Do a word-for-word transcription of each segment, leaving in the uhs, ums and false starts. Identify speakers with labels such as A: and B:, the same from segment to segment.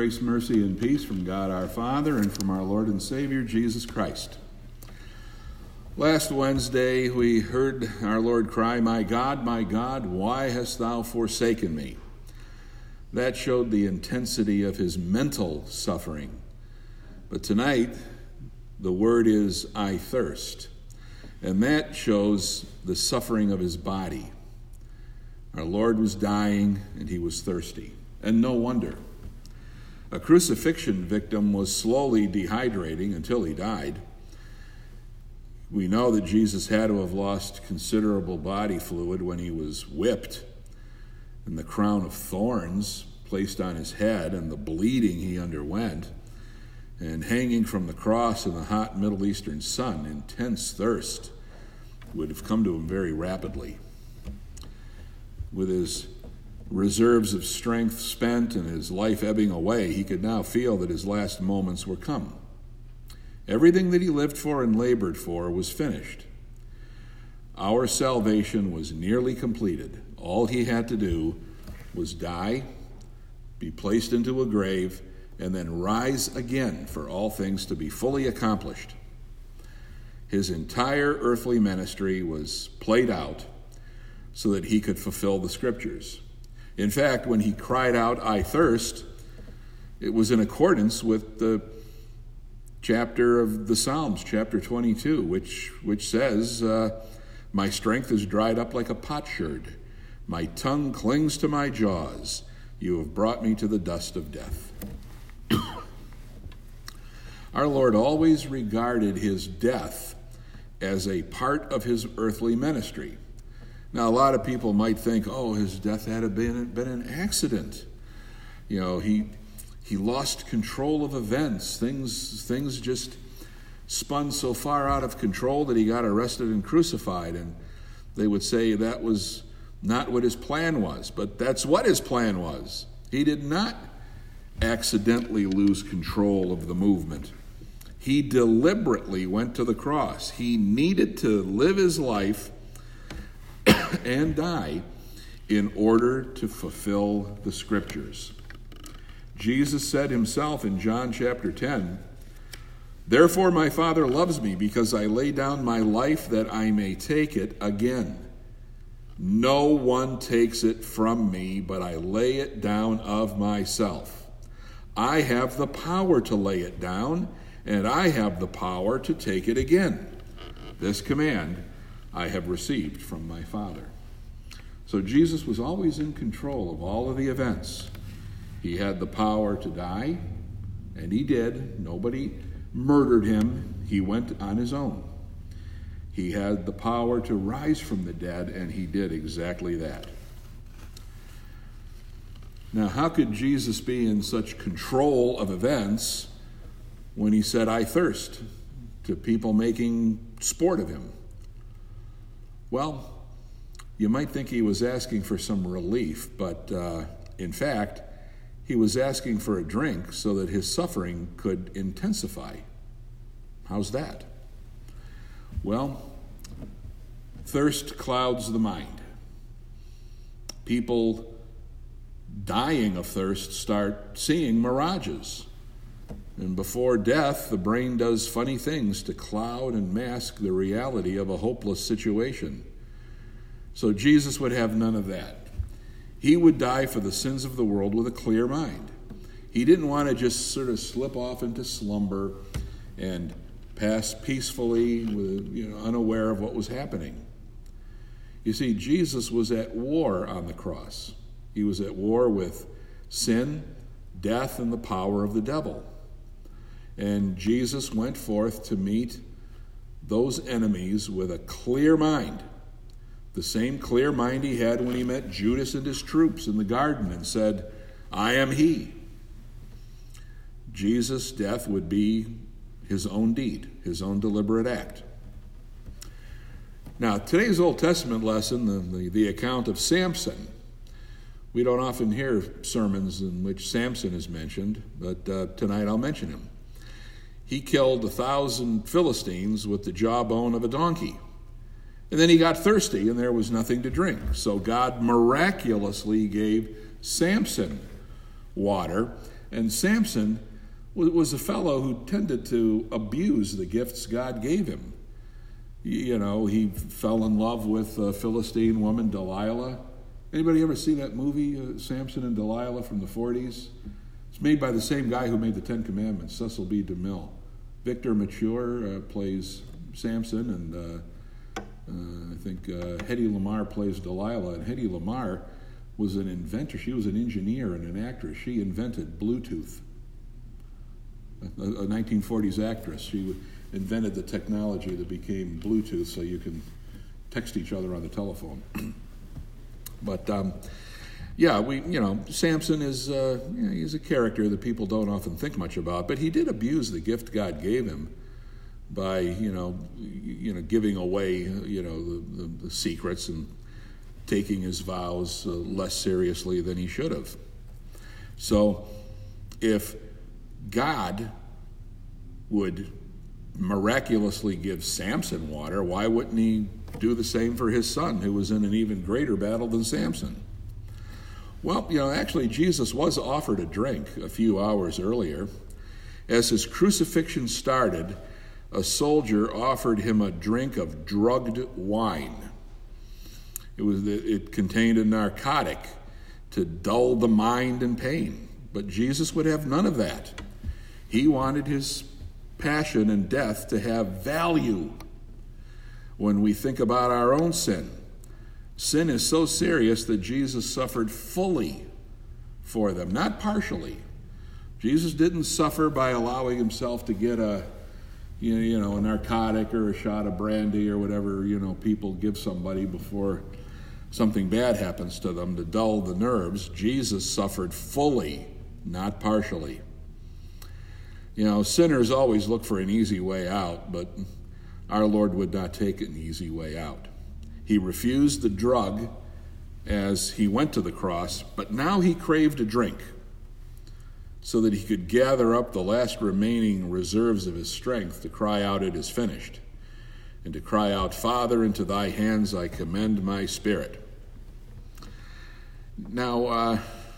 A: Grace, mercy, and peace from God our Father and from our Lord and Savior, Jesus Christ. Last Wednesday, we heard our Lord cry, "My God, my God, why hast thou forsaken me?" That showed the intensity of his mental suffering. But tonight, the word is, "I thirst." And that shows the suffering of his body. Our Lord was dying, and he was thirsty. And no wonder. A crucifixion victim was slowly dehydrating until he died. We know that Jesus had to have lost considerable body fluid when he was whipped, and the crown of thorns placed on his head, and the bleeding he underwent, and hanging from the cross in the hot Middle Eastern sun. Intense thirst would have come to him very rapidly. With his reserves of strength spent and his life ebbing away, he could now feel that his last moments were come. Everything that he lived for and labored for was finished. Our salvation was nearly completed. All he had to do was die, be placed into a grave, and then rise again for all things to be fully accomplished. His entire earthly ministry was played out so that he could fulfill the scriptures. In fact, when he cried out, "I thirst," it was in accordance with the chapter of the Psalms, chapter twenty-two, which, which says, uh, "My strength is dried up like a potsherd. My tongue clings to my jaws. You have brought me to the dust of death." Our Lord always regarded his death as a part of his earthly ministry. Now, a lot of people might think, oh, his death had been, been an accident. You know, he he lost control of events. Things, things just spun so far out of control that he got arrested and crucified. And they would say that was not what his plan was. But that's what his plan was. He did not accidentally lose control of the movement. He deliberately went to the cross. He needed to live his life and die in order to fulfill the scriptures. Jesus said himself in John chapter ten, "Therefore my Father loves me, because I lay down my life that I may take it again. No one takes it from me, but I lay it down of myself. I have the power to lay it down, and I have the power to take it again. This command I have received from my Father." So Jesus was always in control of all of the events. He had the power to die, and he did. Nobody murdered him. He went on his own. He had the power to rise from the dead, and he did exactly that. Now, how could Jesus be in such control of events when he said, "I thirst," to people making sport of him? Well, you might think he was asking for some relief, but uh, in fact, he was asking for a drink so that his suffering could intensify. How's that? Well, thirst clouds the mind. People dying of thirst start seeing mirages. And before death, the brain does funny things to cloud and mask the reality of a hopeless situation. So Jesus would have none of that. He would die for the sins of the world with a clear mind. He didn't want to just sort of slip off into slumber and pass peacefully, with, you know, unaware of what was happening. You see, Jesus was at war on the cross. He was at war with sin, death, and the power of the devil. And Jesus went forth to meet those enemies with a clear mind. The same clear mind he had when he met Judas and his troops in the garden and said, "I am he." Jesus' death would be his own deed, his own deliberate act. Now, today's Old Testament lesson, the, the, the account of Samson. We don't often hear sermons in which Samson is mentioned, but uh, tonight I'll mention him. He killed a thousand Philistines with the jawbone of a donkey. And then he got thirsty, and there was nothing to drink. So God miraculously gave Samson water, And Samson was a fellow who tended to abuse the gifts God gave him. You know, he fell in love with a Philistine woman, Delilah. Anybody ever see that movie, uh, Samson and Delilah, from the forties? It's made by the same guy who made the Ten Commandments, Cecil B. DeMille. Victor Mature uh, plays Samson, and uh, uh, I think uh, Hedy Lamarr plays Delilah. And Hedy Lamarr was an inventor. She was an engineer and an actress. She invented Bluetooth. A, a nineteen forties actress. She invented the technology that became Bluetooth, so you can text each other on the telephone. But um, yeah, we you know Samson is uh, you know, he's a character that people don't often think much about, but he did abuse the gift God gave him by you know you know giving away you know the, the, the secrets and taking his vows uh, less seriously than he should have. So if God would miraculously give Samson water, why wouldn't he do the same for his son, who was in an even greater battle than Samson? Well, you know, actually, Jesus was offered a drink a few hours earlier. As his crucifixion started, a soldier offered him a drink of drugged wine. It was it contained a narcotic to dull the mind and pain, but Jesus would have none of that. He wanted his passion and death to have value. When we think about our own sin, sin is so serious that Jesus suffered fully for them, not partially. Jesus didn't suffer by allowing himself to get a, you know, you know, a narcotic or a shot of brandy or whatever, you know, people give somebody before something bad happens to them to dull the nerves. Jesus suffered fully, not partially. You know, sinners always look for an easy way out, but our Lord would not take an easy way out. He refused the drug as he went to the cross, but now he craved a drink so that he could gather up the last remaining reserves of his strength to cry out, "It is finished," and to cry out, "Father, into thy hands I commend my spirit." Now, uh,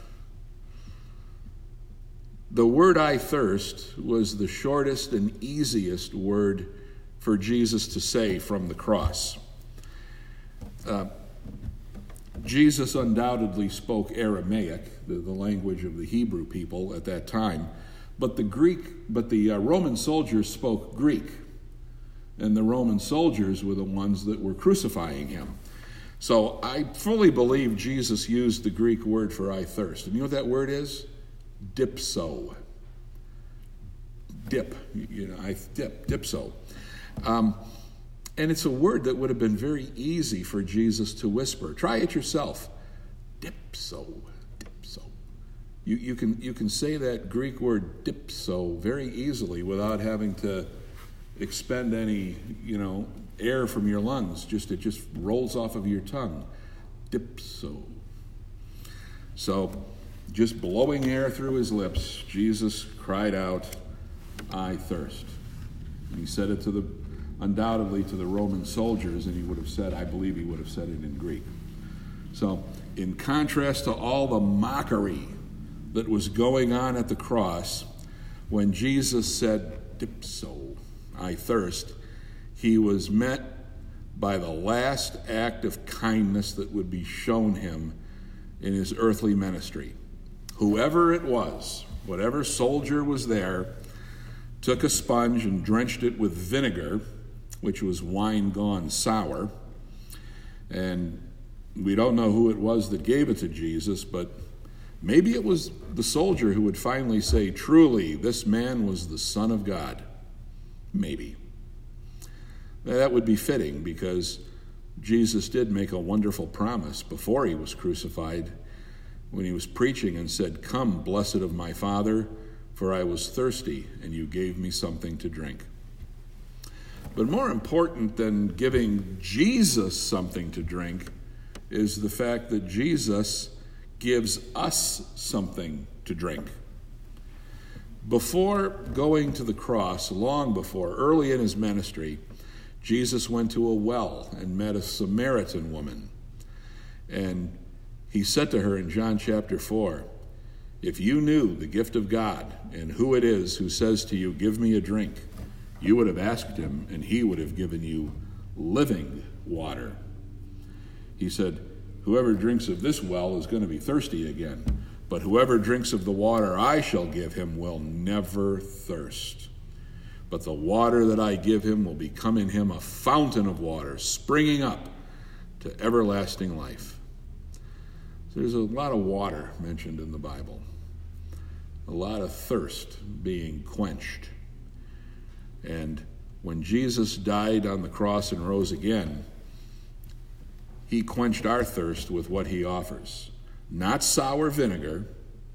A: the word "I thirst" was the shortest and easiest word for Jesus to say from the cross. Uh, Jesus undoubtedly spoke Aramaic, the, the language of the Hebrew people at that time, but the Greek, but the uh, Roman soldiers spoke Greek, and the Roman soldiers were the ones that were crucifying him. So I fully believe Jesus used the Greek word for "I thirst." And you know what that word is? Dipso. Dip, you know, I dip, dipso. Um, and it's a word that would have been very easy for Jesus to whisper. Try it yourself. Dipso, dipso. You, you can you can say that Greek word dipso very easily without having to expend any, you know, air from your lungs. Just it just rolls off of your tongue. Dipso. So, just blowing air through his lips, Jesus cried out, "I thirst." And he said it to the, undoubtedly to the Roman soldiers, and he would have said, I believe he would have said it in Greek. So, in contrast to all the mockery that was going on at the cross, when Jesus said, "Dipso, I thirst," he was met by the last act of kindness that would be shown him in his earthly ministry. Whoever it was, whatever soldier was there, took a sponge and drenched it with vinegar, which was wine gone sour. And we don't know who it was that gave it to Jesus, but maybe it was the soldier who would finally say, "Truly, this man was the Son of God." Maybe. That would be fitting, because Jesus did make a wonderful promise before he was crucified when he was preaching and said, "Come, blessed of my Father, for I was thirsty, and you gave me something to drink." But more important than giving Jesus something to drink is the fact that Jesus gives us something to drink. Before going to the cross, long before, early in his ministry, Jesus went to a well and met a Samaritan woman. And he said to her in John chapter four, If you knew the gift of God and who it is who says to you, 'Give me a drink,' you would have asked him, and he would have given you living water." He said, "Whoever drinks of this well is going to be thirsty again, but whoever drinks of the water I shall give him will never thirst. But the water that I give him will become in him a fountain of water, springing up to everlasting life." So there's a lot of water mentioned in the Bible, a lot of thirst being quenched. And when Jesus died on the cross and rose again, he quenched our thirst with what he offers. Not sour vinegar,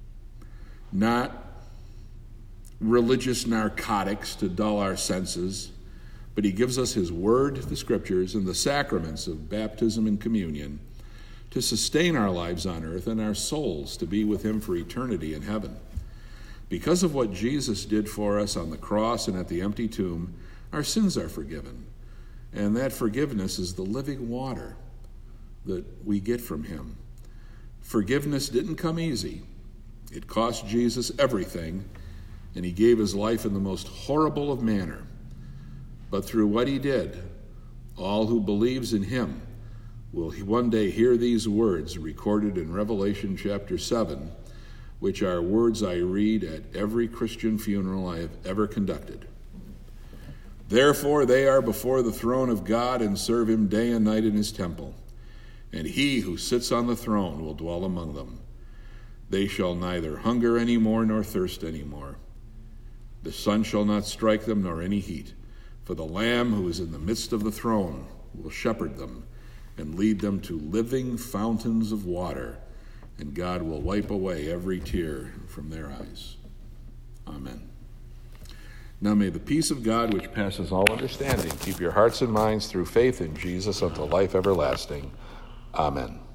A: not religious narcotics to dull our senses, but he gives us his word, the scriptures, and the sacraments of baptism and communion to sustain our lives on earth and our souls to be with him for eternity in heaven. Because of what Jesus did for us on the cross and at the empty tomb, our sins are forgiven. And that forgiveness is the living water that we get from him. Forgiveness didn't come easy. It cost Jesus everything, and he gave his life in the most horrible of manner. But through what he did, all who believes in him will one day hear these words recorded in Revelation chapter seven, which are words I read at every Christian funeral I have ever conducted. "Therefore they are before the throne of God and serve him day and night in his temple. And he who sits on the throne will dwell among them. They shall neither hunger any more nor thirst any more. The sun shall not strike them nor any heat. For the Lamb who is in the midst of the throne will shepherd them and lead them to living fountains of water, and God will wipe away every tear from their eyes." Amen. Now may the peace of God, which passes all understanding, keep your hearts and minds through faith in Jesus unto life everlasting. Amen.